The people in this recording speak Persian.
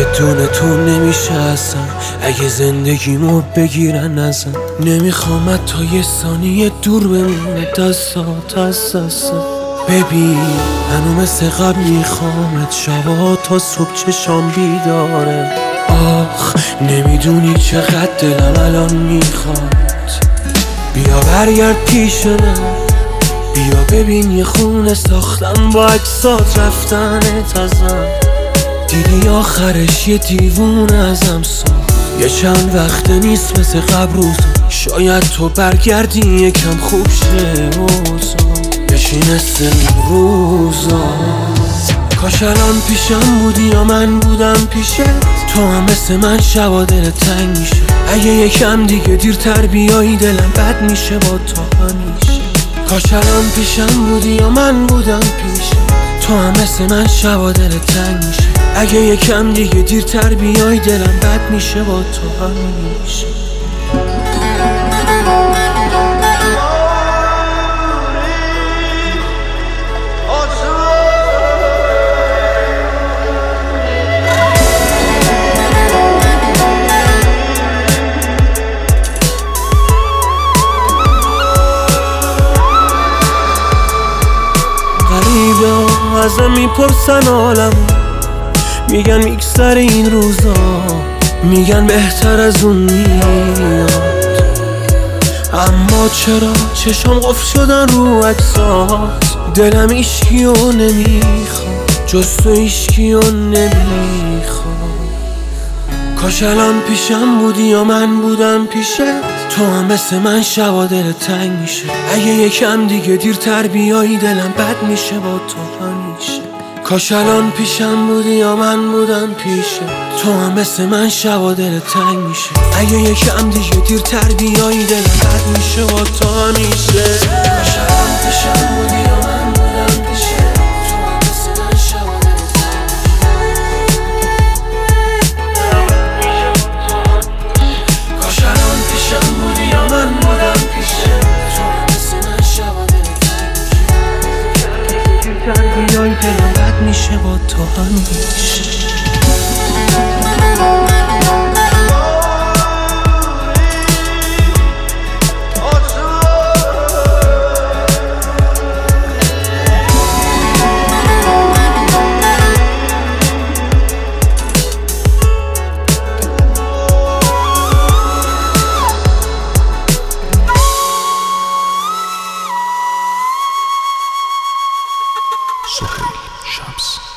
بدون تو نمیشه اصلا، اگه زندگیمو بگیرن ازم. نمیخوام تا یه ثانیه دور بمونه دستات از دستم. ببین هنو مثل قبل میخوامت، شبا تا صبح چشام بیداره. آخ نمیدونی چقدر دلم الان میخواد. بیا برگرد پیش من، بیا ببین یه خونه ساختم با عکسات رفتنت ازم. دیدی آخرش یه دیوونه ازم ساخت. یه چند وقت نیست مثل قبل روزا، شاید تو برگردی یکم خوب شه اوزا، بشی مثل اون روزا. کاش الان پیشم بودی یا من بودم پیشت، تو هم مثل من شبا دل تنگ میشه. اگه یکم دیگه دیرتر بیایی دلم بد میشه با تو همیشه. کاش الان پیشم بودی یا من بودم پیشت، تو هم مثل من شبا دل تنگ میشه. اگه یکم دیگه دیرتر بیای دلم بد میشه با تو همیشه. ازم میپرسن عالم، میگن میگذر این روزا، میگن بهتر از اون میاد. اما چرا چشم قفل شدن رو عکسات؟ دلم ایشکیو نمیخواد، جز تو ایشکیو نمیخواد. کاش الان پیشم بودی یا من بودم پیشت، تو هم مثل من شبا دل تنگ میشه. اگه یکم دیگه دیرتر بیایی دلم بد میشه با تو همیشه. کاش الان پیشم بودی یا من بودم پیشت، تو هم مثل من شبا دل تنگ میشه. اگه یکم دیگه دیرتر بیایی دلم بد میشه با تو همیشه. کاش الان پیشم بودی یا من بودم پیشت، تو هم مثل من شبا دل تنگ میشه. کاش الان پیشم بودی یا من بودم پیشت، تو هم مثل من شبا دل تنگ میشه. دیرتر بیایی دلم بد میشه با تو همیشه. سهیل شمس.